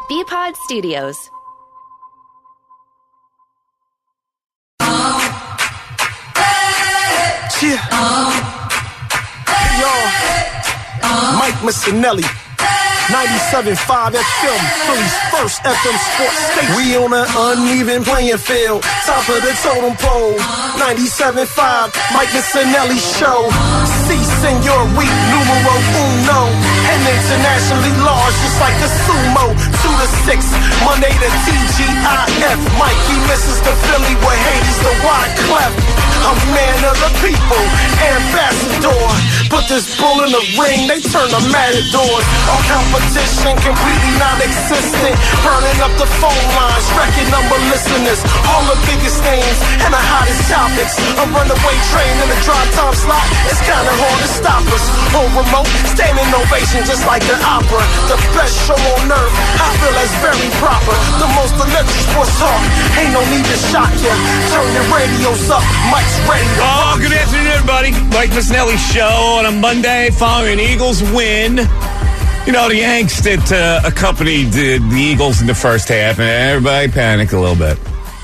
BPod Studios. Yeah. Hey, y'all. Mike Missinelli. 97.5 FM, Philly's first FM sports station. We on an uneven playing field, top of the totem pole. 97.5, Mike Missinelli Show. Si, senor, week numero uno. And internationally large, just like the sumo. 2 to 6, Monday to TGIF. Mikey misses the Philly with Hades, the Wyclef. I'm man of the people, ambassador. Put this bull in the ring, they turn the matadors. All competition completely non-existent. Burning up the phone lines, record number listeners. All the biggest names and the hottest topics. A runaway train in the drive time slot. It's kinda hard to stop us. On remote, standing ovation just like the opera. The best show on earth, I feel that's very proper. The most electric sports talk, ain't no need to shock ya. Turn your radios up, Mike's ready to rock. Good afternoon, everybody. Mike Missinelli Show on a Monday following an Eagles win. You know, the angst that accompanied the Eagles in the first half, and everybody panicked a little bit.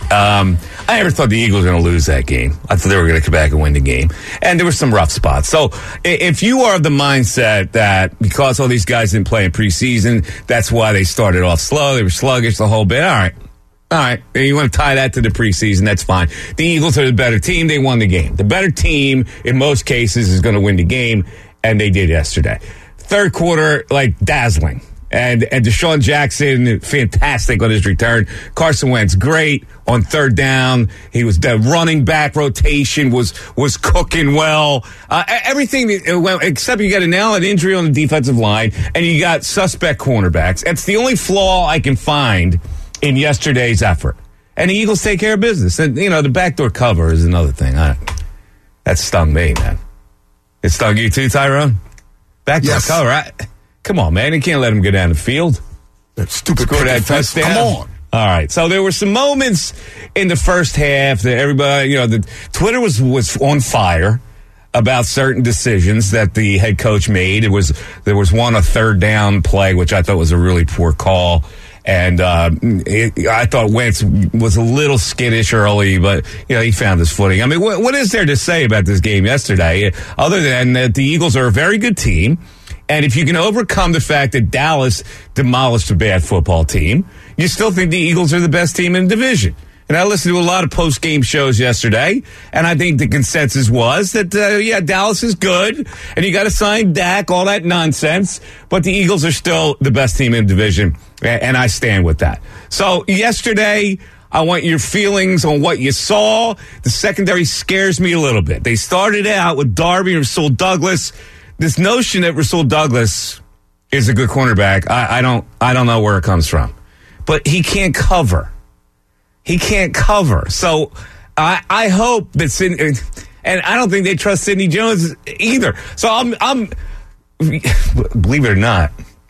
I never thought the Eagles were going to lose that game. I thought they were going to come back and win the game. And there were some rough spots. So if you are of the mindset that because all these guys didn't play in preseason, that's why they started off slow, they were sluggish the whole bit, all right. You want to tie that to the preseason, that's fine. The Eagles are the better team. They won the game. The better team, in most cases, is going to win the game, and they did yesterday. Third quarter, like, dazzling. And Deshaun Jackson, fantastic on his return. Carson Wentz, great on third down. He was the running back rotation was cooking well. Everything, except you got an injury on the defensive line, and you got suspect cornerbacks. That's the only flaw I can find in yesterday's effort. And the Eagles take care of business. And, you know, the backdoor cover is another thing. That stung me, man. It stung you too, Tyrone? Backdoor cover, right? Come on, man. You can't let him go down the field. That stupid score that touchdown. Come on. All right. So there were some moments in the first half that everybody, you know, the Twitter was on fire about certain decisions that the head coach made. There was one, a third down play, which I thought was a really poor call. And I thought Wentz was a little skittish early, but, you know, he found his footing. I mean, what is there to say about this game yesterday, other than that the Eagles are a very good team? And if you can overcome the fact that Dallas demolished a bad football team, you still think the Eagles are the best team in the division. And I listened to a lot of post-game shows yesterday, and I think the consensus was that, Dallas is good, and you got to sign Dak, all that nonsense, but the Eagles are still the best team in the division, and I stand with that. So yesterday, I want your feelings on what you saw. The secondary scares me a little bit. They started out with Darby and Rasul Douglas. This notion that Rasul Douglas is a good cornerback, I don't know where it comes from. But he can't cover. He can't cover. So I hope that Sidney, and I don't think they trust Sidney Jones either. So I'm believe it or not,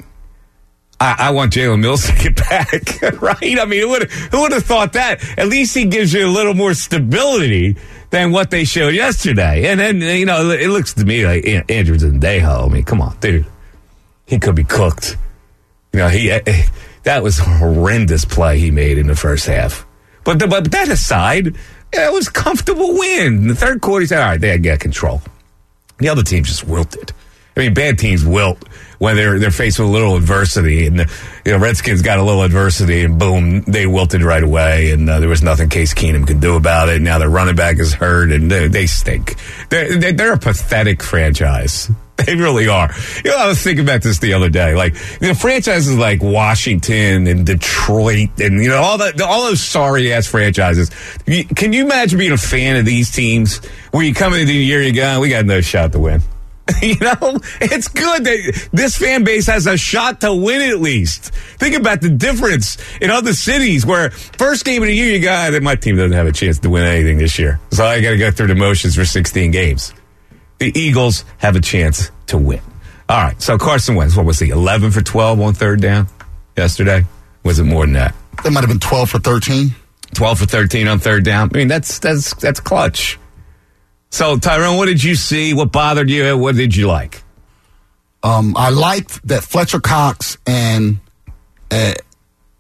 I want Jalen Mills to get back, right? I mean, who would have thought that? At least he gives you a little more stability than what they showed yesterday. And then, you know, it looks to me like Andrew Zendejo. I mean, come on, dude. He could be cooked. You know, that was a horrendous play he made in the first half. But that aside, it was a comfortable win. In the third quarter, he said, all right, they got control. The other team just wilted. I mean, bad teams wilt when they're faced with a little adversity. And the Redskins got a little adversity, and boom, they wilted right away. And there was nothing Case Keenum could do about it. Now their running back is hurt, and they stink. They're a pathetic franchise. They really are. You know, I was thinking about this the other day. Like, you know, franchises like Washington and Detroit and, you know, all those sorry-ass franchises. Can you imagine being a fan of these teams where you come into the year, you go, we got no shot to win? You know, it's good that this fan base has a shot to win at least. Think about the difference in other cities where first game of the year, you got that my team doesn't have a chance to win anything this year. So I got to go through the motions for 16 games. The Eagles have a chance to win. All right, so Carson Wentz, what was he, 11 for 12 on third down yesterday? Was it more than that? It might have been 12 for 13. 12 for 13 on third down. I mean, that's clutch. So, Tyrone, what did you see? What bothered you? What did you like? I liked that Fletcher Cox and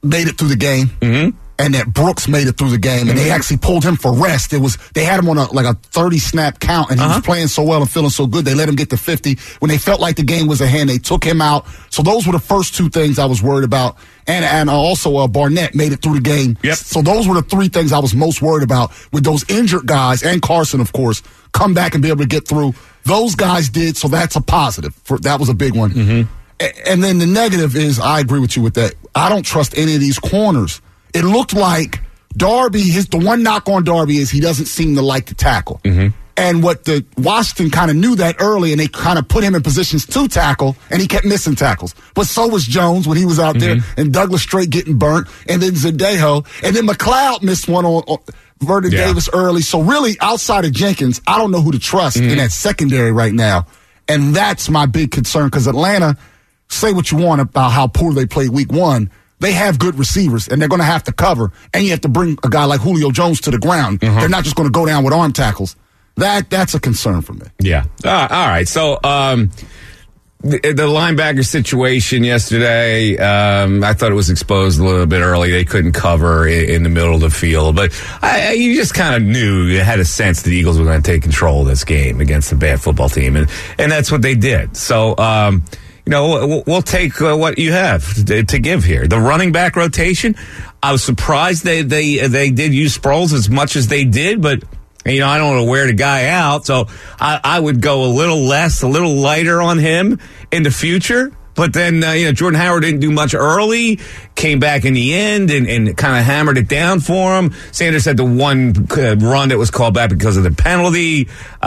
made it through the game. Mm-hmm. And that Brooks made it through the game, and they actually pulled him for rest. They had him on a 30-snap count, and he was playing so well and feeling so good. They let him get to 50. When they felt like the game was at hand, they took him out. So those were the first two things I was worried about. And also Barnett made it through the game. Yep. So those were the three things I was most worried about with those injured guys, and Carson, of course, come back and be able to get through. Those guys did, so that's a positive. That was a big one. Mm-hmm. And then the negative is, I agree with you with that. I don't trust any of these corners. It looked like Darby, the one knock on Darby is he doesn't seem to like to tackle. Mm-hmm. And Washington kind of knew that early, and they kind of put him in positions to tackle, and he kept missing tackles. But so was Jones when he was out there, and Douglas Strait getting burnt, and then Zadejo, and then McLeod missed one on Vernon Davis early. So really, outside of Jenkins, I don't know who to trust in that secondary right now. And that's my big concern, because Atlanta, say what you want about how poor they played week one, they have good receivers, and they're going to have to cover, and you have to bring a guy like Julio Jones to the ground. They're not just going to go down with arm tackles. That's a concern for me. Yeah. All right. So the linebacker situation yesterday, I thought it was exposed a little bit early. They couldn't cover in the middle of the field, but you just kind of knew, you had a sense the Eagles were going to take control of this game against a bad football team, and that's what they did. So, we'll take what you have to give here. The running back rotation, I was surprised they did use Sproles as much as they did, but, I don't want to wear the guy out, so I would go a little lighter on him in the future. But then, Jordan Howard didn't do much early, came back in the end and kind of hammered it down for him. Sanders had the one run that was called back because of the penalty.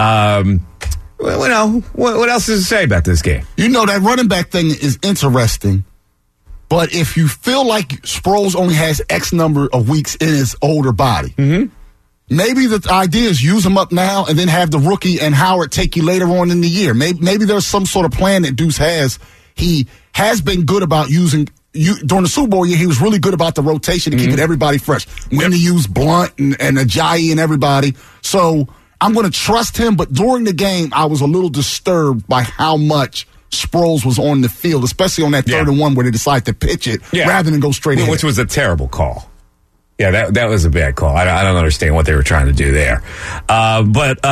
What else does it say about this game? That running back thing is interesting, but if you feel like Sproles only has X number of weeks in his older body, maybe the idea is use him up now and then have the rookie and Howard take you later on in the year. Maybe there's some sort of plan that Deuce has. He has been good about using during the Super Bowl year. He was really good about the rotation to keep everybody fresh. When to use Blunt and Ajayi and everybody. So I'm going to trust him, but during the game, I was a little disturbed by how much Sproles was on the field, especially on that 3rd and 1 where they decided to pitch it rather than go straight ahead. Which was a terrible call. Yeah, that was a bad call. I don't understand what they were trying to do there. Here's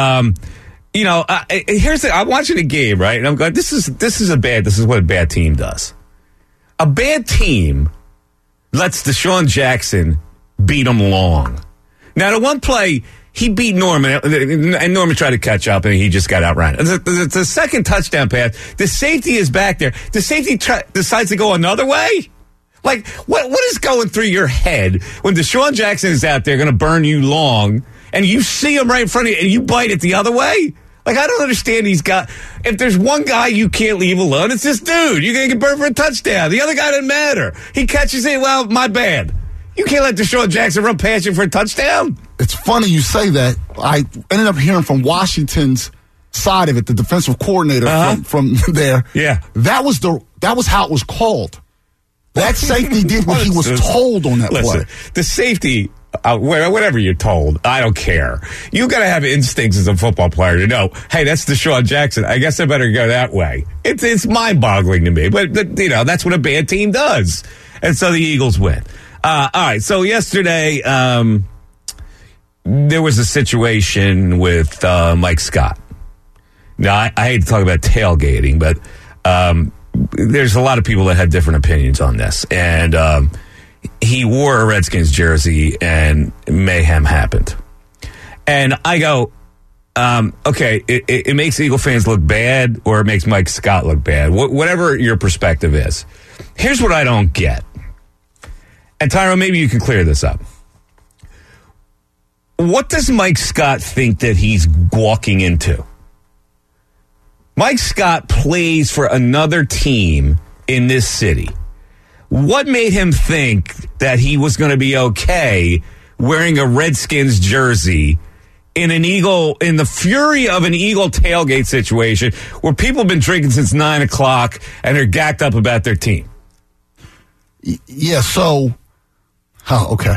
the, I'm watching the game, right? And I'm going, this is what a bad team does. A bad team lets Deshaun Jackson beat them long. Now, the one play, he beat Norman, and Norman tried to catch up, and he just got outrun. The second touchdown pass, the safety is back there. The safety decides to go another way? Like, what is going through your head when Deshaun Jackson is out there going to burn you long, and you see him right in front of you, and you bite it the other way? Like, I don't understand these guys. If there's one guy you can't leave alone, it's this dude. You're going to get burned for a touchdown. The other guy doesn't matter. He catches it, well, my bad. You can't let Deshaun Jackson run past you for a touchdown. It's funny you say that. I ended up hearing from Washington's side of it, the defensive coordinator from there. Yeah. That was how it was called. That safety did what he was told on that play. The safety, whatever you're told, I don't care. You got to have instincts as a football player to know, hey, that's Deshaun Jackson. I guess I better go that way. It's mind-boggling to me, but that's what a bad team does. And so the Eagles win. All right, so yesterday there was a situation with Mike Scott. Now, I hate to talk about tailgating, but there's a lot of people that have different opinions on this. And he wore a Redskins jersey, and mayhem happened. And I go, okay, it makes Eagle fans look bad, or it makes Mike Scott look bad. Whatever your perspective is. Here's what I don't get. And Tyro, maybe you can clear this up. What does Mike Scott think that he's walking into? Mike Scott plays for another team in this city. What made him think that he was going to be okay wearing a Redskins jersey in the fury of an Eagle tailgate situation where people have been drinking since 9 o'clock and they're gacked up about their team? Yeah, okay.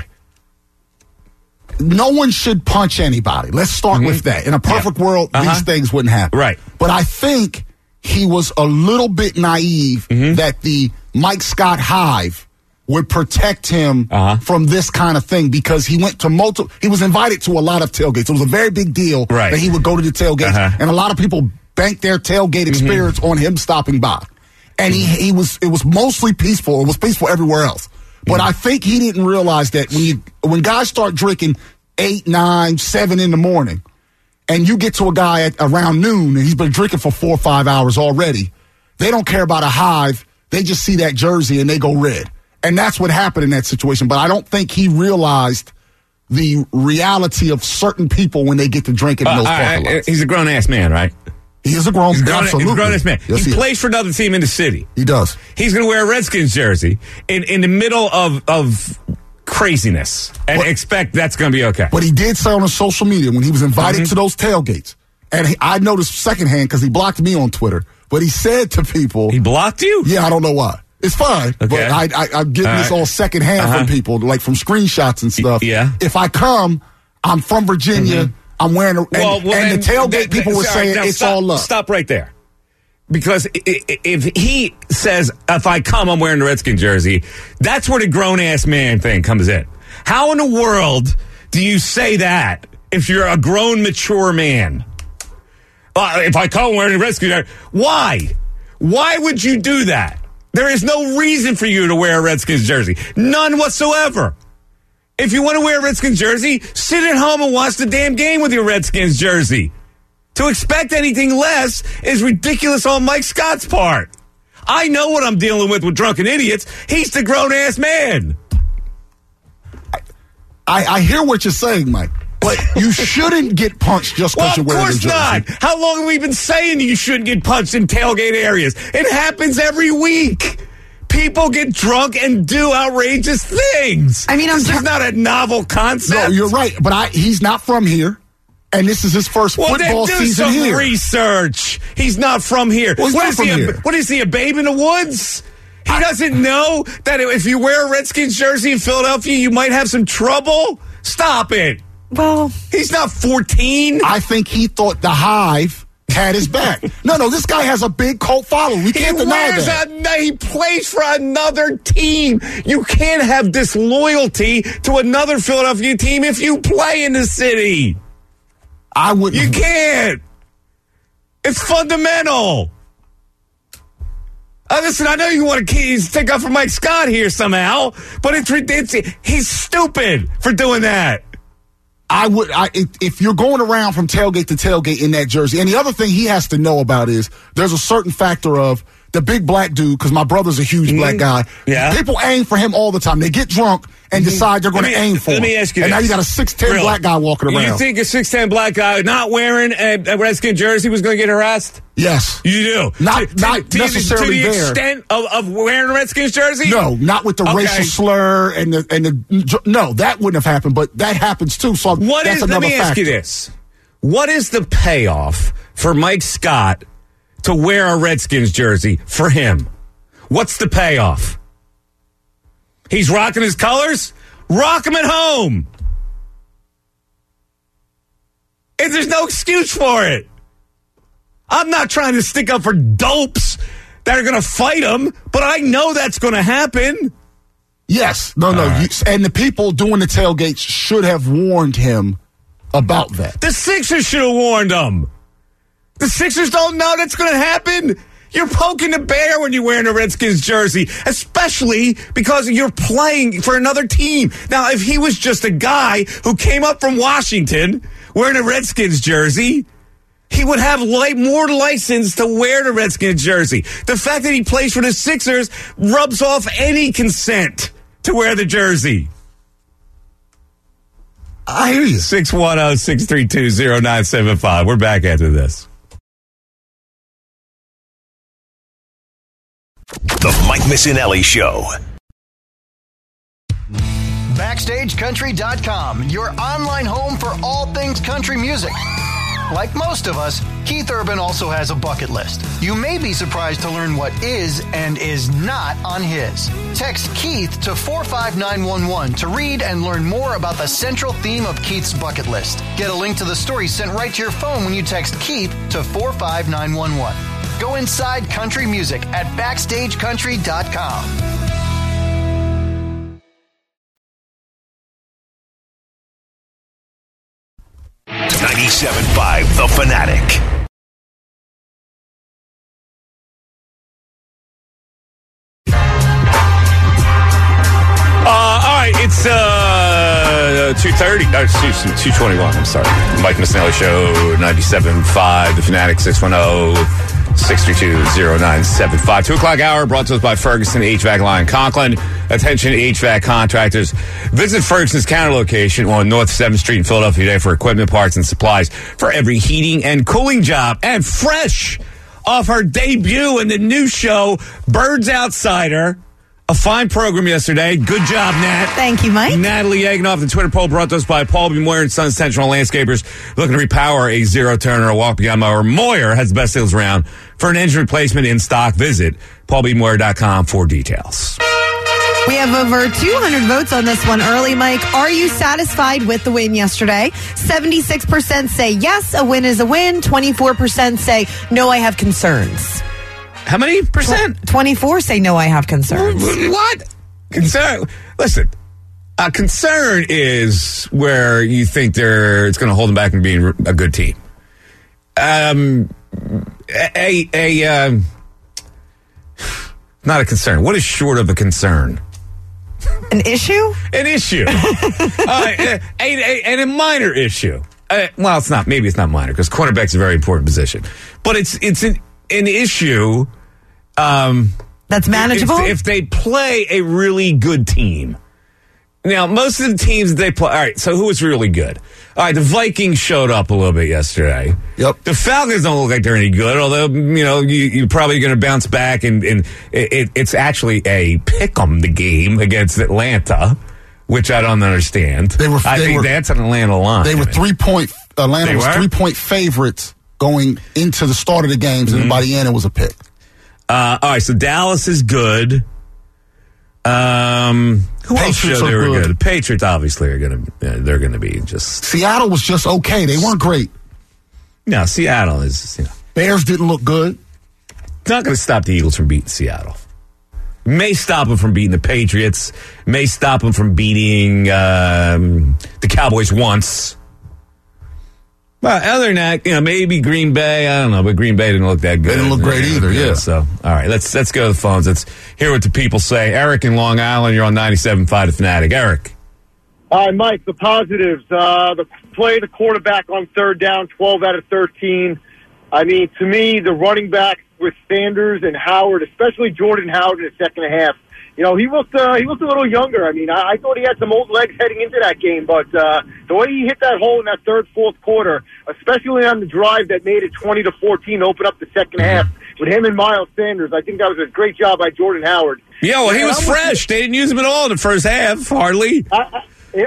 No one should punch anybody. Let's start with that. In a perfect world, these things wouldn't happen. Right. But I think he was a little bit naive that the Mike Scott hive would protect him from this kind of thing because he went to he was invited to a lot of tailgates. It was a very big deal that he would go to the tailgates, and a lot of people banked their tailgate experience on him stopping by. And it was mostly peaceful. It was peaceful everywhere else. But I think he didn't realize that when guys start drinking 8, 9, 7 in the morning, and you get to a guy at around noon and he's been drinking for 4 or 5 hours already, they don't care about a hive. They just see that jersey and they go red. And that's what happened in that situation. But I don't think he realized the reality of certain people when they get to drinking in those parking lots. He's a grown-ass man, right? He is a grown-ass man. He's a grown-ass man. Yes, he plays for another team in the city. He does. He's going to wear a Redskins jersey in the middle of craziness and expect that's going to be okay. But he did say on his social media when he was invited to those tailgates, and I noticed secondhand because he blocked me on Twitter, but he said to people... He blocked you? Yeah, I don't know why. It's fine, but I'm getting this all secondhand from people, like from screenshots and stuff. Yeah. If I come, I'm from Virginia, I'm wearing and the tailgate people were saying it's all love. Stop right there. Because if he says, if I come, I'm wearing the Redskins jersey, that's where the grown-ass man thing comes in. How in the world do you say that if you're a grown, mature man? If I come wearing the Redskins jersey, why? Why would you do that? There is no reason for you to wear a Redskins jersey. None whatsoever. If you want to wear a Redskins jersey, sit at home and watch the damn game with your Redskins jersey. To expect anything less is ridiculous on Mike Scott's part. I know what I'm dealing with drunken idiots. He's the grown-ass man. I hear what you're saying, Mike. But you shouldn't get punched just because you're wearing a jersey. Of course not. How long have we been saying you shouldn't get punched in tailgate areas? It happens every week. People get drunk and do outrageous things. I mean, this is not a novel concept. No, you're right. But he's not from here. And this is his first football season here. Well, then do some research. He's not from here. Well, What is he, a babe in the woods? He doesn't know that if you wear a Redskins jersey in Philadelphia, you might have some trouble? Stop it. Well, he's not 14. I think he thought the hive had his back. No, this guy has a big cult following. We can't deny that. He plays for another team. You can't have disloyalty to another Philadelphia team if you play in the city. I wouldn't. You can't. It's fundamental. Listen, I know you want to stick up for Mike Scott here somehow, but he's stupid for doing that. If you're going around from tailgate to tailgate in that jersey, and the other thing he has to know about is there's a certain factor of the big black dude, because my brother's a huge black guy. Yeah. People aim for him all the time. They get drunk and decide they're going to aim for him. Let me ask you and this. now you got a 6'10" black guy walking around. You think a 6'10" black guy not wearing a Redskin jersey was going to get harassed? Yes. You do? Not necessarily to the extent of wearing a Redskins jersey? No, not with the racial slur and no, that wouldn't have happened, but that happens too. So that's another Let me ask you this. What is the payoff for Mike Scott to wear a Redskins jersey for him? What's the payoff? He's rocking his colors? Rock him at home. And there's no excuse for it. I'm not trying to stick up for dopes that are going to fight him, but I know that's going to happen. Yes. No. Right. And the people doing the tailgates should have warned him about that. The Sixers should have warned him. The Sixers don't know that's going to happen. You're poking the bear when you're wearing a Redskins jersey, especially because you're playing for another team. Now, if he was just a guy who came up from Washington wearing a Redskins jersey, he would have more license to wear the Redskins jersey. The fact that he plays for the Sixers rubs off any consent to wear the jersey. I hear you. 610-632-0975. We're back after this. The Mike Missinelli Show. BackstageCountry.com, your online home for all things country music. Like most of us, Keith Urban also has a bucket list. You may be surprised to learn what is and is not on his. Text Keith to 45911 to read and learn more about the central theme of Keith's bucket list. Get a link to the story sent right to your phone when you text Keith to 45911. Go inside country music at BackstageCountry.com. 97.5 The Fanatic. All right, it's 2:30. 2:21. I'm sorry. Mike Missinelli Show, 97.5 The Fanatic, 610-632-0975. 2 o'clock hour brought to us by Ferguson HVAC Line Conklin. Attention HVAC contractors. Visit Ferguson's counter location on North 7th Street in Philadelphia today for equipment, parts, and supplies for every heating and cooling job. And fresh off her debut in the new show, Birds Outsider. A fine program yesterday. Good job, Nat. Thank you, Mike. Natalie Egnoff, the Twitter poll brought to us by Paul B. Moyer and Sons Central Landscapers. Looking to repower a zero-turn or a walk-behind mower. Moyer has the best sales around. For an engine replacement in stock, visit paulbmoyer.com for details. We have over 200 votes on this one early, Mike. Are you satisfied with the win yesterday? 76% say yes, a win is a win. 24% say no, I have concerns. How many percent? 24 say no, I have concerns. What? Concern? Listen, a concern is where you think it's going to hold them back from being a good team. Not a concern. What is short of a concern? An issue? An issue. And a minor issue. Well, it's not. Maybe it's not minor because cornerback's a very important position. But it's an issue. That's manageable? If they play a really good team. Now, most of the teams they play... All right, so who was really good? All right, the Vikings showed up a little bit yesterday. Yep. The Falcons don't look like they're any good, although, you're probably going to bounce back, and it's actually a pick-em, the game against Atlanta, which I don't understand. I think that's an Atlanta line. They were 3-point... Atlanta was 3-point favorites going into the start of the games, and by the end, it was a pick. All right, so Dallas is good. Who else showed they were good? The Patriots obviously are they're gonna be just. Seattle was just okay. They weren't great. No, Seattle is. Bears didn't look good. It's not going to stop the Eagles from beating Seattle. May stop them from beating the Patriots. May stop them from beating the Cowboys once. Well, other than that, maybe Green Bay. I don't know, but Green Bay didn't look that good. They didn't look great either, yeah. So, all right, let's go to the phones. Let's hear what the people say. Eric in Long Island, you're on 97.5 The Fanatic. Eric. Hi, Mike, the positives. The play the quarterback on third down, 12 out of 13. I mean, to me, the running backs with Sanders and Howard, especially Jordan Howard in the second half, he looked a little younger. I mean, I thought he had some old legs heading into that game, but the way he hit that hole in that third, fourth quarter, especially on the drive that made it 20-14, open up the second half with him and Miles Sanders, I think that was a great job by Jordan Howard. Yeah, well, he was fresh. They didn't use him at all in the first half, hardly. I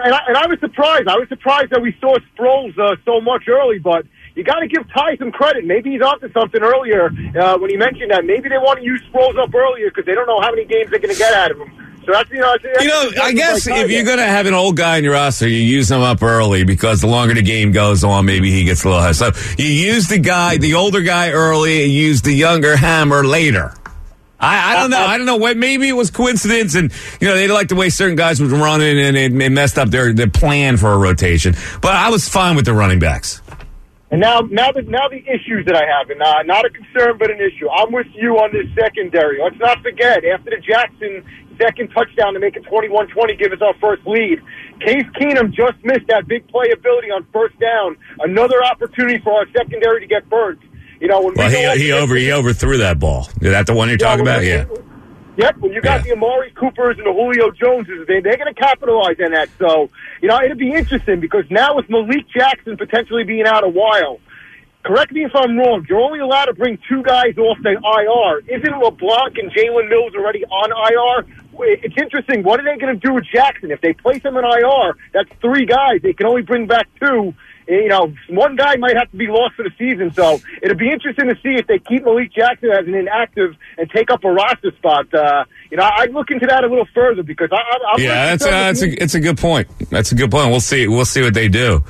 was surprised. I was surprised that we saw Sproles so much early, but you got to give Ty some credit. Maybe he's onto something earlier when he mentioned that. Maybe they want to use Sproles up earlier because they don't know how many games they're going to get out of him. So that's I guess if you're going to have an old guy in your roster, you use him up early because the longer the game goes on, maybe he gets a little high. So you use the older guy early, and use the younger hammer later. I don't know. I don't know what. Maybe it was coincidence, and they like the way certain guys would run in, and it messed up their plan for a rotation. But I was fine with the running backs. And now the issues that I have, and not a concern, but an issue. I'm with you on this secondary. Let's not forget, after the Jackson second touchdown to make it 21-20, give us our first lead, Case Keenum just missed that big playability on first down. Another opportunity for our secondary to get burnt. When he overthrew that ball. Is that the one you're talking about? Yeah. Yep, when you got the Amari Coopers and the Julio Joneses, they're going to capitalize on that. So, it'll be interesting because now with Malik Jackson potentially being out a while, correct me if I'm wrong, you're only allowed to bring 2 guys off the IR. Isn't LeBlanc and Jalen Mills already on IR? It's interesting. What are they going to do with Jackson? If they place him in IR, that's 3 guys. They can only bring back 2. One guy might have to be lost for the season, so it'll be interesting to see if they keep Malik Jackson as an inactive and take up a roster spot. I'd look into that a little further because it's a good point. That's a good point. We'll see what they do.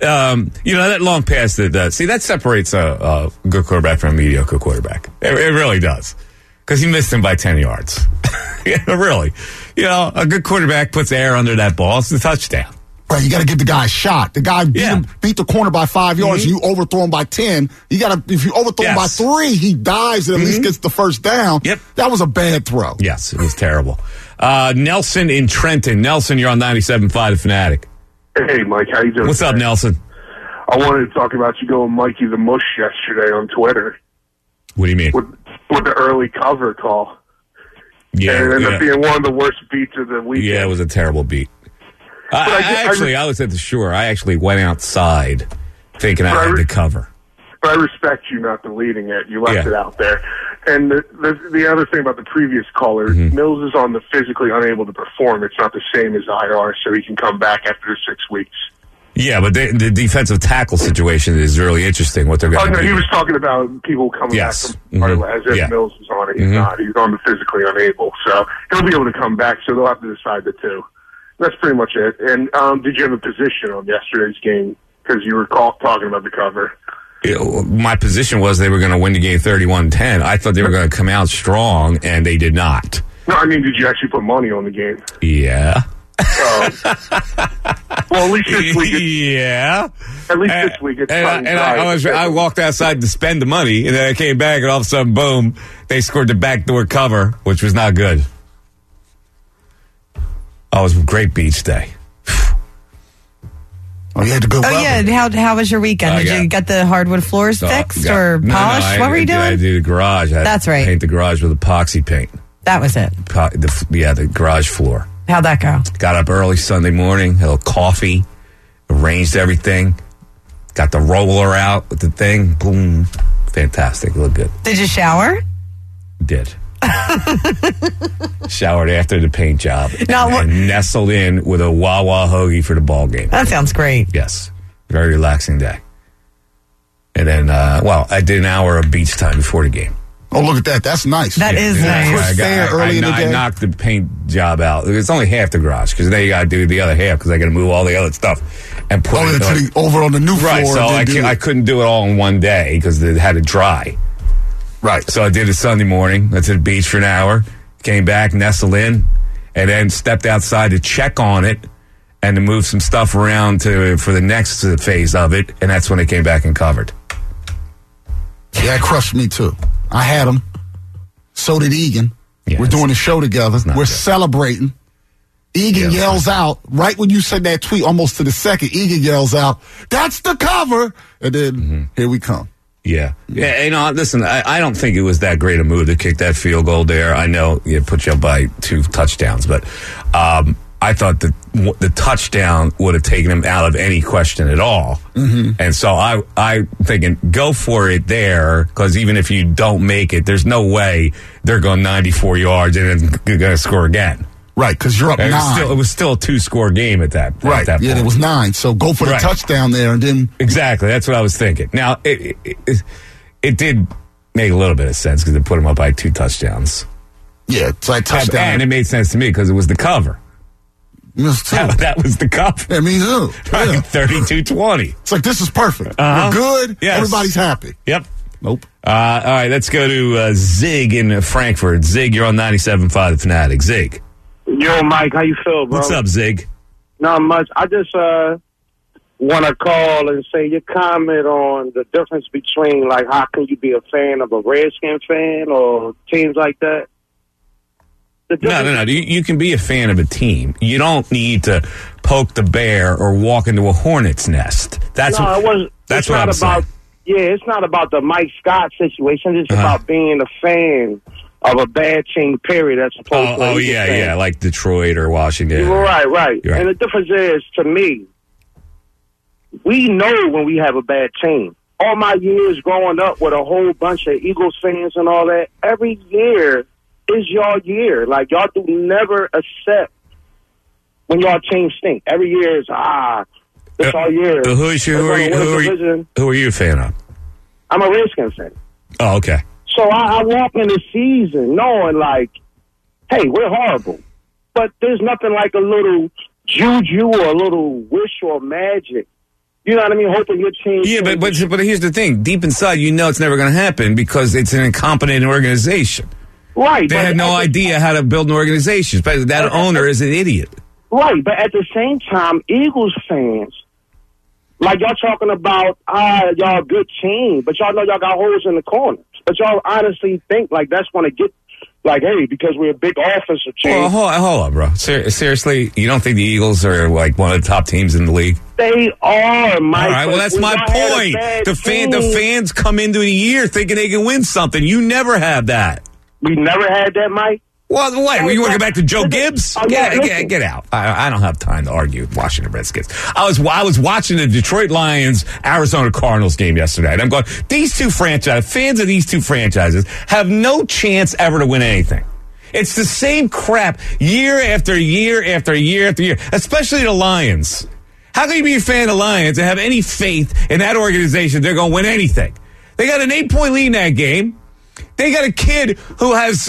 That long pass that separates a good quarterback from a mediocre quarterback. It really does because he missed him by 10 yards. Really, a good quarterback puts air under that ball. It's a touchdown. Right, you got to give the guy a shot. The guy beat the corner by 5 yards, and you overthrow him by 10. If you overthrow him by 3, he dives and at least gets the first down. Yep. That was a bad throw. Yes, it was terrible. Nelson in Trenton. Nelson, you're on 97.5 The Fanatic. Hey, Mike, how you doing? What's up, Nelson? I wanted to talk about you going Mikey the Mush yesterday on Twitter. What do you mean? With the early cover call. Yeah, and it ended up being one of the worst beats of the weekend. Yeah, it was a terrible beat. I was at the shore. I actually went outside thinking I had to cover. But I respect you not deleting it. You left it out there. And the other thing about the previous caller, Mills is on the physically unable to perform. It's not the same as IR, so he can come back after 6 weeks. Yeah, but the defensive tackle situation is really interesting, what they're going to do. He was talking about people coming back from as if Mills was on it. He's not. He's on the physically unable. So he'll be able to come back, so they'll have to decide the two. That's pretty much it. And did you have a position on yesterday's game? Because you were talking about the cover. My position was they were going to win the game 31-10. I thought they were going to come out strong, and they did not. No, I mean, did you actually put money on the game? Yeah. Well, at least this week. At least this week. It's I walked outside to spend the money, and then I came back, and all of a sudden, boom, they scored the backdoor cover, which was not good. Oh, it was a great beach day. Oh, you had to go. Oh, yeah. How was your weekend? Did you get the hardwood floors fixed or polished? No, what were you doing? I did the garage. That's right. Paint the garage with epoxy paint. That was it. The garage floor. How'd that go? Got up early Sunday morning, had a little coffee, arranged everything, got the roller out with the thing. Boom. Fantastic. It looked good. Did you shower? Did. Showered after the paint job and nestled in with a Wawa hoagie for the ball game. That sounds great. Yes. Very relaxing day. And then, I did an hour of beach time before the game. Oh, look at that. That's nice. That is nice. I knocked the paint job out. It's only half the garage because then you got to do the other half because I got to move all the other stuff and put it over on the new floor. Right, so I couldn't do it all in one day because it had to dry. Right. So I did it Sunday morning. Went to the beach for an hour, came back, nestled in, and then stepped outside to check on it and to move some stuff around for the next phase of it, and that's when they came back and covered. Yeah, it crushed me too. I had him. So did Egan. Yeah, we're doing a show together. We're celebrating. Egan yells out, right when you said that tweet, almost to the second, Egan yells out, "That's the cover!" And then here we come. Yeah. Listen, I don't think it was that great a move to kick that field goal there. I know it put you up by 2 touchdowns, but I thought the touchdown would have taken him out of any question at all. And so I thinking, go for it there, because even if you don't make it, there's no way they're going 94 yards and then going to score again. Right, because you're up 9. It was still a 2-score game at that point. Right, it was 9. So go for the touchdown there, and then exactly. That's what I was thinking. Now it did make a little bit of sense because it put him up by 2 touchdowns. Yeah, it's like touchdown, and it made sense to me because it was the cover. That was the cover. Yeah, me too. Right, 32-20. It's like, this is perfect. We're good. Yes. Everybody's happy. Yep. Nope. All right, let's go to Zig in Frankfurt. Zig, you're on 97.5 The Fanatic. Zig. Yo, Mike, how you feel, bro? What's up, Zig? Not much. I just want to call and say your comment on the difference between, like, how can you be a fan of a Redskin fan or teams like that? No. You can be a fan of a team. You don't need to poke the bear or walk into a hornet's nest. That's what I'm saying. Yeah, it's not about the Mike Scott situation. It's about being a fan of a bad team, period, as opposed to like Detroit or Washington. Right. And the difference is, to me, we know when we have a bad team. All my years growing up with a whole bunch of Eagles fans and all that, every year is your year. Like, y'all do never accept when y'all team stink. Every year is, it's our year. Who are you a fan of? I'm a Redskins fan. Oh, okay. So I walk in the season knowing, like, hey, we're horrible. But there's nothing like a little juju or a little wish or magic. You know what I mean? Hoping your team... Yeah, but here's the thing. Deep inside, you know it's never going to happen because it's an incompetent organization. Right. They had no idea how to build an organization. But that owner is an idiot. Right, but at the same time, Eagles fans, like y'all talking about, y'all good team, but y'all know y'all got holes in the corners. But y'all honestly think like that's going to get, like, hey, because we're a big offensive team. Well, hold on, bro. Seriously, you don't think the Eagles are like one of the top teams in the league? They are, Mike. All right, well, that's my point. The fans come into the year thinking they can win something. You never have that. We never had that, Mike. Well, what? Were you working back to Joe Gibbs? Get out. I don't have time to argue with Washington Redskins. I was watching the Detroit Lions Arizona Cardinals game yesterday, and I'm going, fans of these two franchises have no chance ever to win anything. It's the same crap year after year after year after year, especially the Lions. How can you be a fan of the Lions and have any faith in that organization they're going to win anything? They got an 8-point lead in that game. They got a kid who has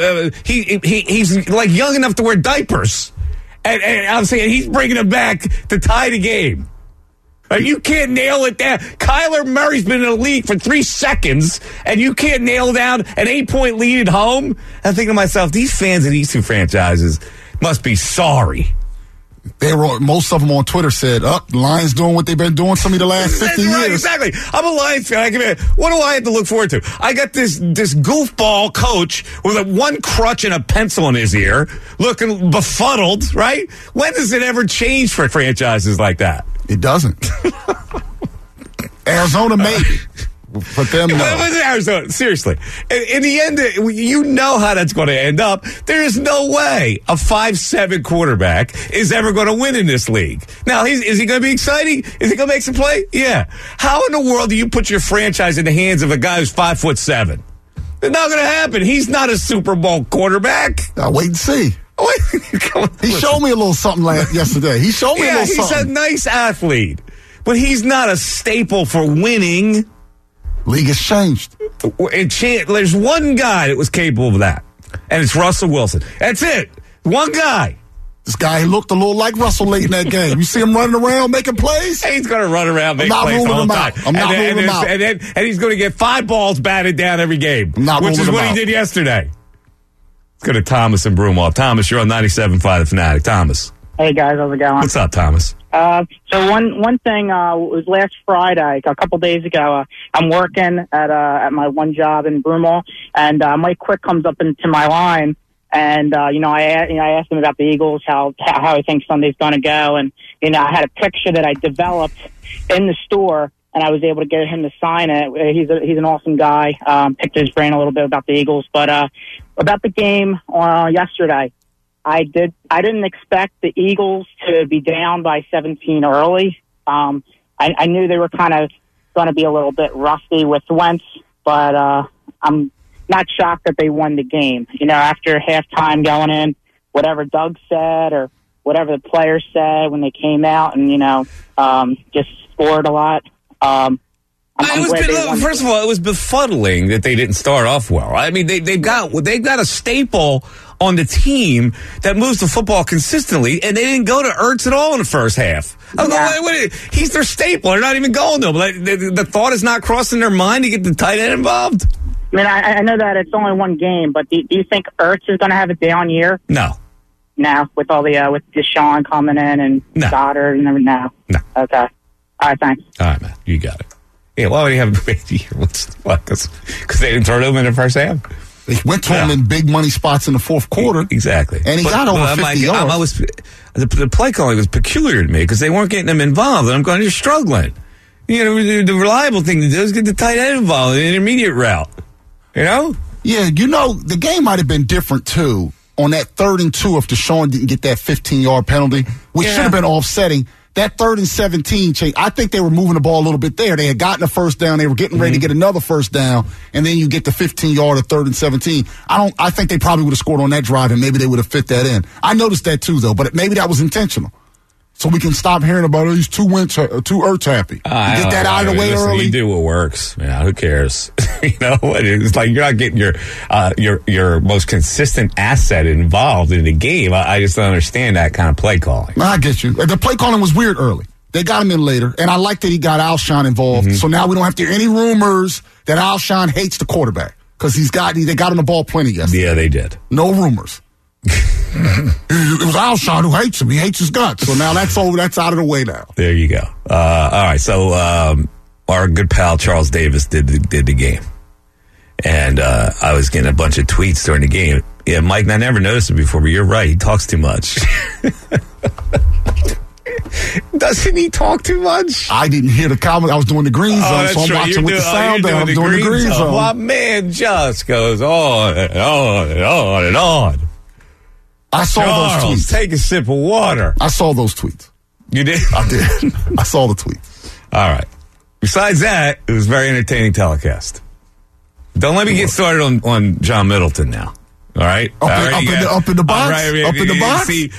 he's like young enough to wear diapers, and I'm saying he's bringing him back to tie the game. You can't nail it down. Kyler Murray's been in the league for 3 seconds, and you can't nail down an 8-point lead at home. I'm thinking to myself, these fans of these two franchises must be sorry. Most of them on Twitter said, the Lions doing what they've been doing some of the last 50 years. Right, exactly. I'm a Lions fan. What do I have to look forward to? I got this goofball coach with one crutch and a pencil in his ear, looking befuddled, right? When does it ever change for franchises like that? It doesn't. Arizona, maybe. For them, no. Arizona, seriously. In the end, you know how that's going to end up. There is no way a 5'7" quarterback is ever going to win in this league. Now, is he going to be exciting? Is he going to make some play? Yeah. How in the world do you put your franchise in the hands of a guy who's 5'7"? It's not going to happen. He's not a Super Bowl quarterback. I'll wait and see. He showed me a little something yesterday. He showed me a little something. He's a nice athlete, but he's not a staple for winning. League has changed. There's one guy that was capable of that, and it's Russell Wilson. That's it. One guy. This guy looked a little like Russell late in that game. You see him running around making plays? He's going to run around making plays the whole time. I'm not ruling him out. And he's going to get 5 balls batted down every game, which is what he did yesterday. Let's go to Thomas and Broomall. Thomas, you're on 97.5 The Fanatic. Thomas. Hey, guys. How's it going? What's up, Thomas? So one thing was last Friday, a couple days ago. I'm working at my one job in Broomall, and Mike Quick comes up into my line, and I asked him about the Eagles, how he thinks Sunday's going to go, and I had a picture that I developed in the store, and I was able to get him to sign it. He's an awesome guy. Picked his brain a little bit about the Eagles, but about the game yesterday. I didn't expect the Eagles to be down by 17 early. I knew they were kind of going to be a little bit rusty with Wentz, but I'm not shocked that they won the game. After halftime going in, whatever Doug said or whatever the players said when they came out and, just scored a lot. First of all, it was befuddling that they didn't start off well. I mean, they've got a staple on the team that moves the football consistently, and they didn't go to Ertz at all in the first half. He's their staple. They're not even going to him. The thought is not crossing their mind to get the tight end involved. I mean, I know that it's only one game, but do you think Ertz is going to have a down year? No. No, with all the with Deshaun coming in and Goddard and everything. No. Okay. All right, thanks. All right, man. You got it. Yeah, why would he have a bad year? Because they didn't throw to him in the first half? They went to him in big money spots in the fourth quarter. Exactly. And he got over 50 yards. The play calling was peculiar to me because they weren't getting him involved. And I'm going, you're struggling. The reliable thing to do is get the tight end involved in the intermediate route. Yeah, the game might have been different, too, on that 3rd and 2 if Deshaun didn't get that 15-yard penalty, which should have been offsetting. That 3rd and 17 change, I think they were moving the ball a little bit there. They had gotten a first down. They were getting ready to get another first down, and then you get the 15-yard or 3rd and 17. I think they probably would have scored on that drive, and maybe they would have fit that in. I noticed that too, though, but maybe that was intentional. So we can stop hearing about these two Ertz happy. Get that out of the way early. You do what works. Who cares? It's like you're not getting your most consistent asset involved in the game. I just don't understand that kind of play calling. I get you. The play calling was weird early. They got him in later, and I like that he got Alshon involved. Mm-hmm. So now we don't have to hear any rumors that Alshon hates the quarterback because they got him the ball plenty yesterday. Yeah, they did. No rumors. It was Alshon who hates him. He hates his guts. So now that's over. That's out of the way now. There you go. All right. So our good pal Charles Davis did the game. And I was getting a bunch of tweets during the game. Yeah, Mike, I never noticed it before, but you're right. He talks too much. Doesn't he talk too much? I didn't hear the comment. I was doing the green zone, so I'm watching with the sound down. I'm doing the green zone. My man just goes on and on and on and on. I saw those tweets. Take a sip of water. I saw those tweets. You did? I did. I saw the tweets. All right. Besides that, it was a very entertaining telecast. Don't let me get started on John Middleton now. All right? Up in the box? Up in the box? See,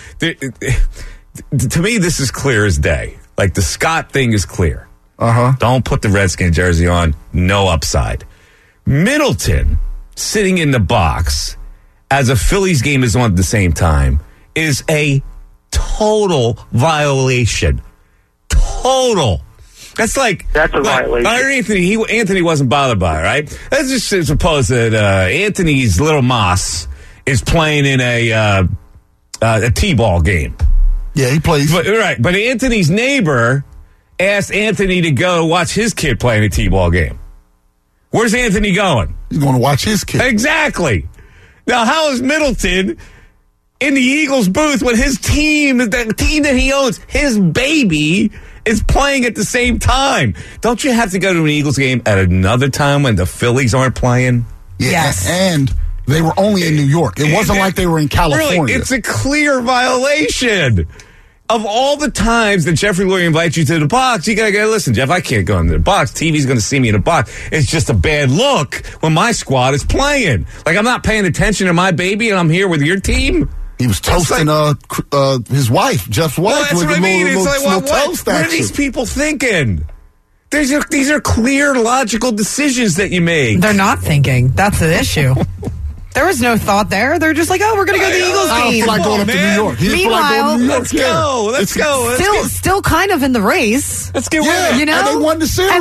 to me, this is clear as day. Like, the Scott thing is clear. Don't put the Redskin jersey on. No upside. Middleton, sitting in the box as a Phillies game is on at the same time, is a total violation. Total. That's a violation. Anthony wasn't bothered by it, right? Let's just suppose that Anthony's little Moss is playing in a T-ball game. Yeah, he plays. But Anthony's neighbor asked Anthony to go watch his kid play in a T-ball game. Where's Anthony going? He's going to watch his kid. Exactly. Now, how is Middleton in the Eagles booth when his team, the team that he owns, his baby, is playing at the same time? Don't you have to go to an Eagles game at another time when the Phillies aren't playing? Yes. And they were only in New York. It wasn't like they were in California. Really, it's a clear violation. Of all the times that Jeffrey Lurie invites you to the box, you got to go, listen, Jeff, I can't go into the box. TV's going to see me in the box. It's just a bad look when my squad is playing. Like, I'm not paying attention to my baby and I'm here with your team. He was toasting his wife, Jeff's wife. Well, that's what I mean. It's like, what are these people thinking? These are clear, logical decisions that you make. They're not thinking. That's the issue. There was no thought there. They're just like, we're going to go to the Eagles game. I don't feel like going up to New York. Meanwhile, let's go. Still kind of in the race. Let's get with it. You know? And they won the series.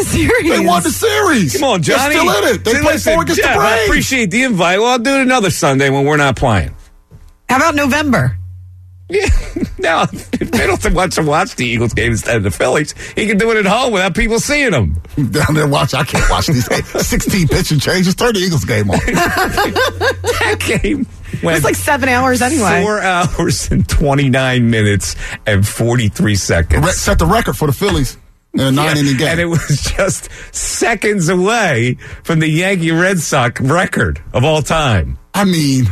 Come on, Johnny. They're still in it. They played 4 against the Braves. I appreciate the invite. Well, I'll do it another Sunday when we're not playing. How about November? Yeah. Now, if Middleton wants to watch the Eagles game instead of the Phillies, he can do it at home without people seeing him. Down there watch. I can't watch these 16 pitching changes. Turn the Eagles game on. That game went it's like 7 hours anyway. 4 hours and 29 minutes and 43 seconds. Set the record for the Phillies in a 9-inning game. And it was just seconds away from the Yankee Red Sox record of all time. I mean,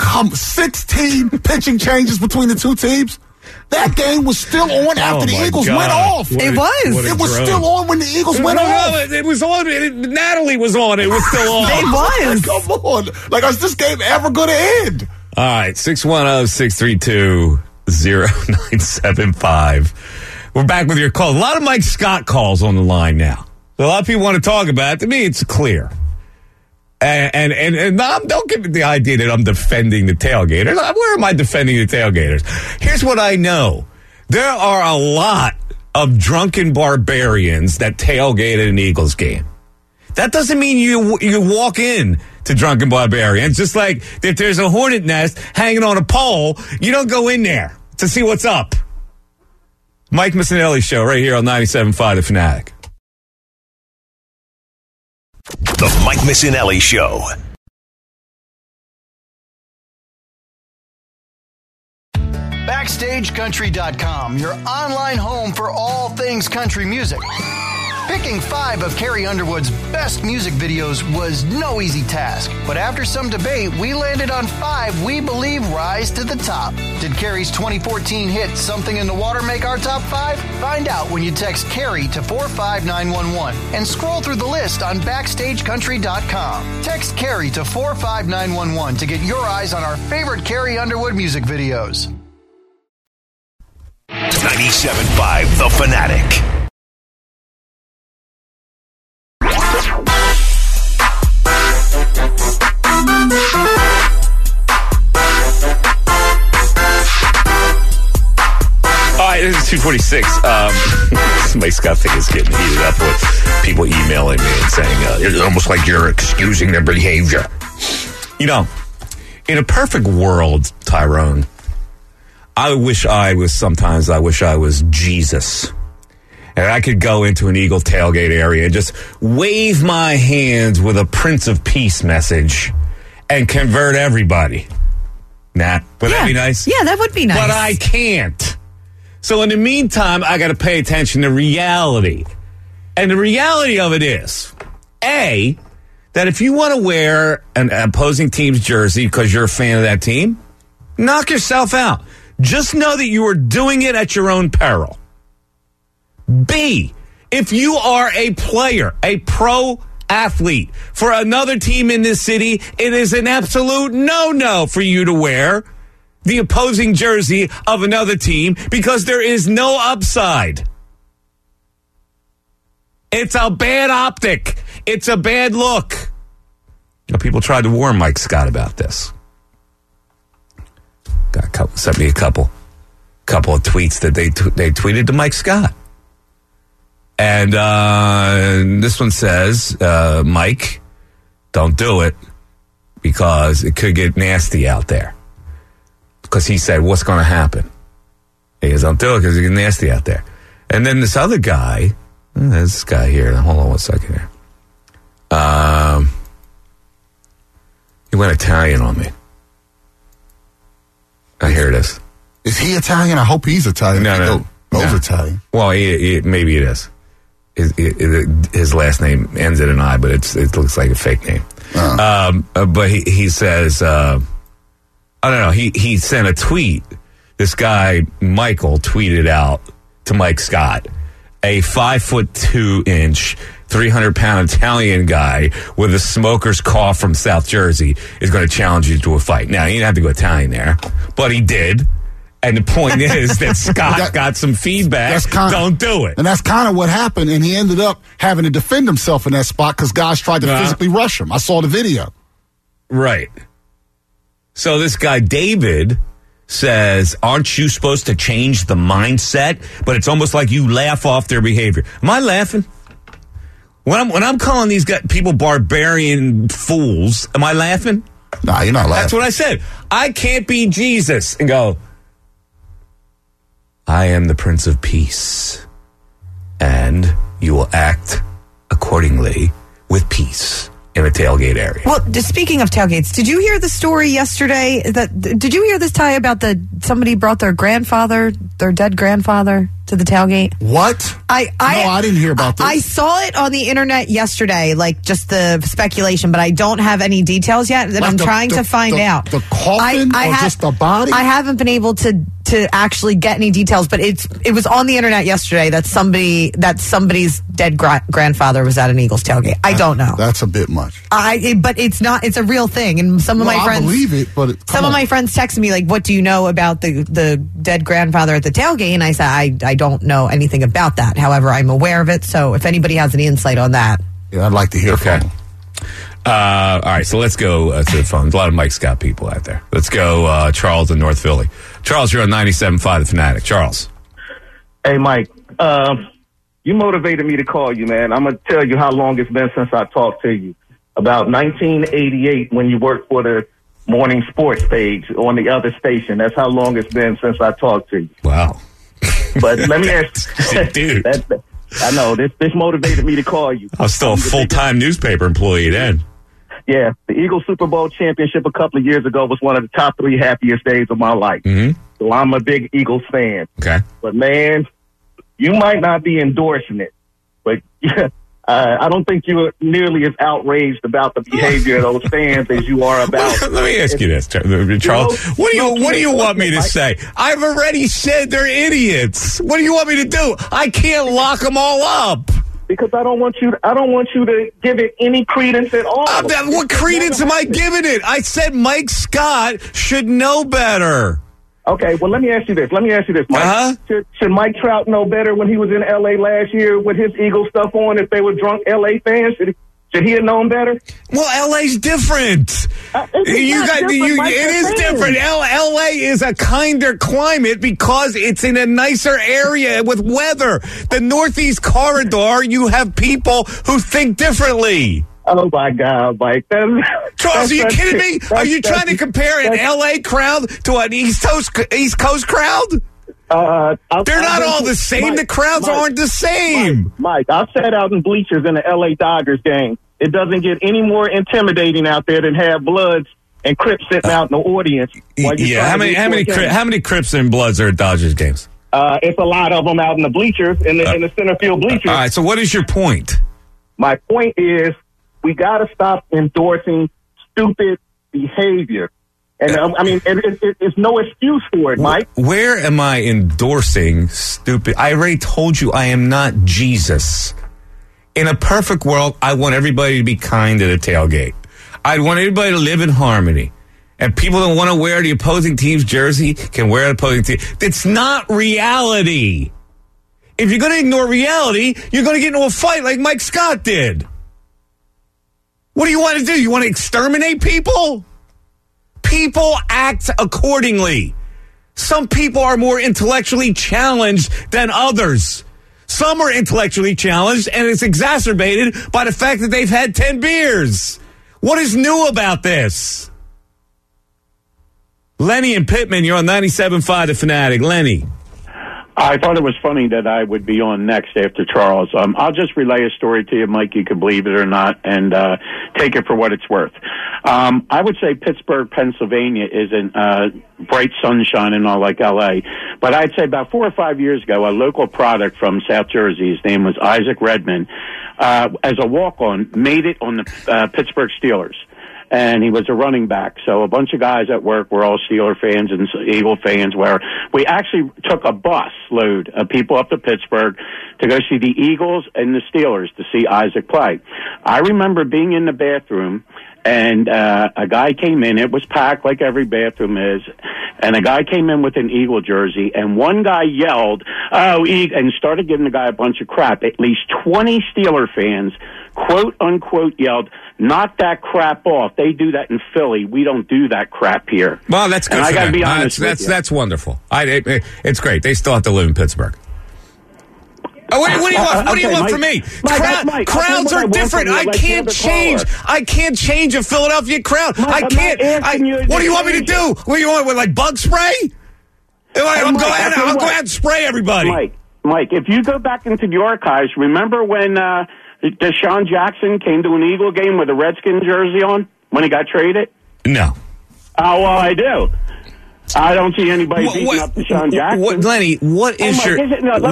16 pitching changes between the two teams. That game was still on after the Eagles went off. It was still on when the Eagles went off. It was on. Natalie was on. It was still on. It was. Come on. Like, is this game ever going to end? All right. 610-632-0975. We're back with your call. A lot of Mike Scott calls on the line now. So a lot of people want to talk about it. To me, it's clear. And don't give me the idea that I'm defending the tailgaters. Where am I defending the tailgaters? Here's what I know. There are a lot of drunken barbarians that tailgate at an Eagles game. That doesn't mean you walk in to drunken barbarians. Just like if there's a hornet nest hanging on a pole, you don't go in there to see what's up. Mike Missinelli Show right here on 97.5 The Fanatic. The Mike Missinelli Show. BackstageCountry.com, your online home for all things country music. Picking 5 of Carrie Underwood's best music videos was no easy task, but after some debate, we landed on 5 we believe rise to the top. Did Carrie's 2014 hit Something in the Water make our top 5? Find out when you text Carrie to 45911 and scroll through the list on BackstageCountry.com. Text Carrie to 45911 to get your eyes on our favorite Carrie Underwood music videos. 97.5 The Fanatic. All right, this is 246. My Scott thing is getting heated up with people emailing me and saying, it's almost like you're excusing their behavior. You know, In a perfect world, Tyrone, I wish I was Jesus. And I could go into an Eagle tailgate area and just wave my hands with a Prince of Peace message and convert everybody. Would that be nice? Yeah, that would be nice. But I can't. So in the meantime, I got to pay attention to reality. And the reality of it is, A, that if you want to wear an opposing team's jersey because you're a fan of that team, knock yourself out. Just know that you are doing it at your own peril. B, if you are a player, a pro athlete for another team in this city, it is an absolute no-no for you to wear the opposing jersey of another team because there is no upside. It's a bad optic. It's a bad look. People tried to warn Mike Scott about this. Sent me a couple of tweets that they tweeted to Mike Scott. And this one says, Mike, don't do it because it could get nasty out there. Because he said, what's going to happen? He goes, don't do it because it gets nasty out there. And then this other guy, there's this guy here. Hold on one second here. He went Italian on me. Here it is. Is he Italian? I hope he's Italian. No. Italian. Well, maybe it is. His last name ends in an I, but it looks like a fake name. But he says, I don't know. He sent a tweet. This guy Michael tweeted out to Mike Scott, a 5'2" 300-pound Italian guy with a smoker's cough from South Jersey is going to challenge you to a fight. Now, he didn't have to go Italian there, but he did. And the point is that Scott got some feedback. Don't do it. And that's kind of what happened. And he ended up having to defend himself in that spot because guys tried to physically rush him. I saw the video. Right. So this guy, David, says, aren't you supposed to change the mindset? But it's almost like you laugh off their behavior. Am I laughing? When I'm calling these people barbarian fools, am I laughing? Nah, you're not laughing. That's what I said. I can't be Jesus and go, I am the Prince of Peace, and you will act accordingly with peace in a tailgate area. Well, speaking of tailgates, did you hear the story yesterday? Did you hear this, Ty, about somebody brought their dead grandfather to the tailgate? What? I didn't hear about this. I saw it on the internet yesterday, like just the speculation, but I don't have any details yet. And I'm trying to find out. The coffin or just the body? I haven't been able to actually get any details, but it was on the internet yesterday that somebody's dead grandfather was at an Eagles tailgate. I don't know. That's a bit much. But it's not. It's a real thing, and some of my friends I believe it. But some of my friends texted me like, "What do you know about the dead grandfather at the tailgate?" And I said, "I don't know anything about that. However, I'm aware of it. So if anybody has any insight on that, yeah, I'd like to hear from them." All right, so let's go to the phones. A lot of Mike Scott people out there. Let's go Charles in North Philly. Charles, you're on 97.5 The Fanatic. Charles. Hey, Mike. You motivated me to call you, man. I'm going to tell you how long it's been since I talked to you. About 1988 when you worked for the morning sports page on the other station. That's how long it's been since I talked to you. Wow. But let me ask dude. I know, this motivated me to call you. I was still a full-time newspaper employee then. Yeah, the Eagles Super Bowl championship a couple of years ago was one of the top 3 happiest days of my life. Mm-hmm. So I'm a big Eagles fan. Okay. But, man, you might not be endorsing it, but I don't think you're nearly as outraged about the behavior of those fans as you are about. Let me ask you this, Charles. What do you want me to say? I've already said they're idiots. What do you want me to do? I can't lock them all up. Because I don't want you to give it any credence at all. What credence am I giving it? I said Mike Scott should know better. Okay, well, let me ask you this, Mike. Should Mike Trout know better when he was in L.A. last year with his Eagle stuff on if they were drunk L.A. fans? Should he have known better? Well, L.A.'s different. It is different. L.A. is a kinder climate because it's in a nicer area with weather. The Northeast Corridor, you have people who think differently. Oh, my God, Mike. Charles, are you kidding me? Are you trying to compare an L.A. crowd to an East Coast crowd? They're not all the same. Mike, the crowds aren't the same. Mike, I've sat out in bleachers in the L.A. Dodgers game. It doesn't get any more intimidating out there than have Bloods and Crips sitting out in the audience. Yeah, how many Crips and Bloods are at Dodgers games? It's a lot of them out in the bleachers, in the center field bleachers. All right, so what is your point? My point is we got to stop endorsing stupid behavior. And it's no excuse for it, Mike. Where am I endorsing stupid? I already told you I am not Jesus. In a perfect world, I want everybody to be kind at a tailgate. I'd want everybody to live in harmony. And people that want to wear the opposing team's jersey can wear the opposing team. It's not reality. If you're going to ignore reality, you're going to get into a fight like Mike Scott did. What do you want to do? You want to exterminate people? People act accordingly. Some people are more intellectually challenged than others. Some are intellectually challenged, and it's exacerbated by the fact that they've had 10 beers. What is new about this? Lenny and Pittman, you're on 97.5 The Fanatic. Lenny. I thought it was funny that I would be on next after Charles. I'll just relay a story to you, Mike. You can believe it or not, and take it for what it's worth. I would say Pittsburgh, Pennsylvania isn't bright sunshine and all like L.A., but I'd say about 4 or 5 years ago, a local product from South Jersey, his name was Isaac Redman, as a walk-on, made it on the Pittsburgh Steelers. And he was a running back. So a bunch of guys at work were all Steeler fans and Eagle fans, where we actually took a bus load of people up to Pittsburgh to go see the Eagles and the Steelers to see Isaac play. I remember being in the bathroom, and a guy came in. It was packed like every bathroom is. And a guy came in with an Eagle jersey, and one guy yelled, "Oh, Eagle," and started giving the guy a bunch of crap. At least 20 Steeler fans, quote unquote, yelled, "Knock that crap off. They do that in Philly. We don't do that crap here." Well, that's good. And for I got to them. be honest with you. That's wonderful. It's great. They still have to live in Pittsburgh. Oh, what do you want? What do you want from me? Crowds are different. I can't change. I can't change a Philadelphia crowd. I can't. What do you want me to do? What do you want with like bug spray? I'll go out and spray everybody. Mike, if you go back into the archives, remember when Deshaun Jackson came to an Eagle game with a Redskins jersey on when he got traded? No. Oh, well, I do. I don't see anybody beating up Deshaun Jackson. Lenny, what is your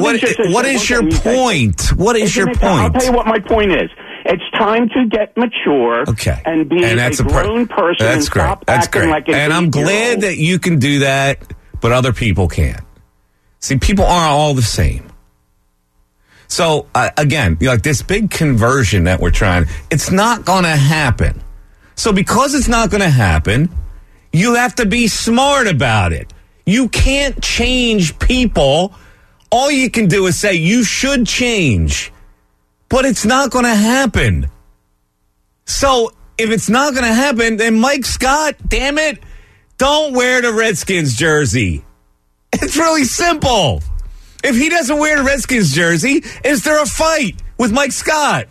point? What is your point? I'll tell you what my point is. It's time to get mature and be a grown person and stop acting like an 8-year-old. And I'm glad that you can do that, but other people can't. See, people aren't all the same. So, again, like this big conversion that we're trying, it's not going to happen. So because it's not going to happen, you have to be smart about it. You can't change people. All you can do is say you should change, but it's not going to happen. So if it's not going to happen, then Mike Scott, damn it, don't wear the Redskins jersey. It's really simple. If he doesn't wear the Redskins jersey, is there a fight with Mike Scott?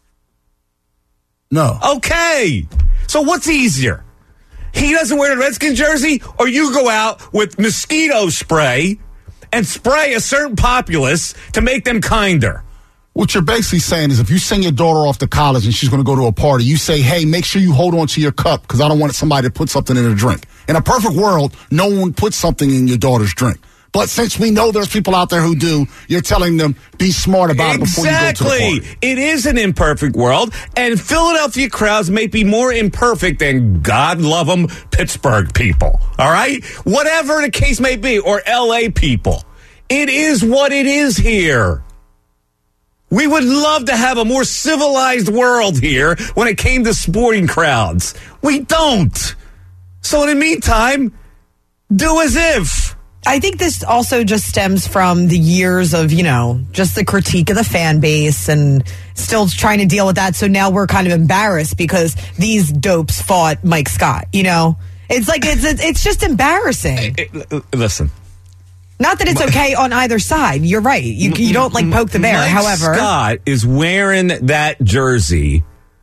No. Okay. So what's easier? He doesn't wear the Redskins jersey, or you go out with mosquito spray and spray a certain populace to make them kinder? What you're basically saying is if you send your daughter off to college and she's going to go to a party, you say, hey, make sure you hold on to your cup because I don't want somebody to put something in a drink. In a perfect world, no one puts something in your daughter's drink. But since we know there's people out there who do, you're telling them be smart about it before you go to the party. It is an imperfect world, and Philadelphia crowds may be more imperfect than, God love them, Pittsburgh people. All right? Whatever the case may be, or L.A. people. It is what it is here. We would love to have a more civilized world here when it came to sporting crowds. We don't. So in the meantime, do as if. I think this also just stems from the years of, just the critique of the fan base and still trying to deal with that. So now we're kind of embarrassed because these dopes fought Mike Scott, It's like, it's just embarrassing. Listen. Not that it's okay on either side. You're right. You don't poke the bear. Mike However, Scott is wearing that jersey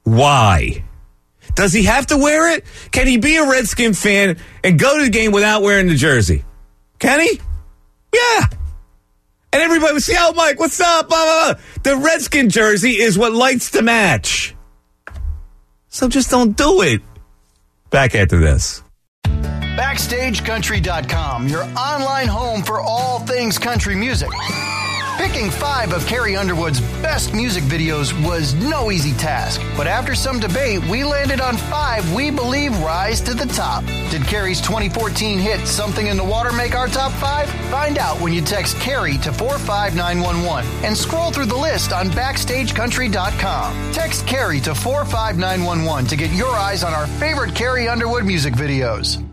Why? Does he have to wear it? Can he be a Redskin fan and go to the game without wearing the jersey? Can he? Yeah. And everybody would say, oh, Mike, what's up? Blah, blah, blah. The Redskin jersey is what lights the match. So just don't do it. Back after this. BackstageCountry.com, your online home for all things country music. Picking 5 of Carrie Underwood's best music videos was no easy task. But after some debate, we landed on 5 we believe rise to the top. Did Carrie's 2014 hit Something in the Water make our top 5? Find out when you text Carrie to 45911 and scroll through the list on BackstageCountry.com. Text Carrie to 45911 to get your eyes on our favorite Carrie Underwood music videos.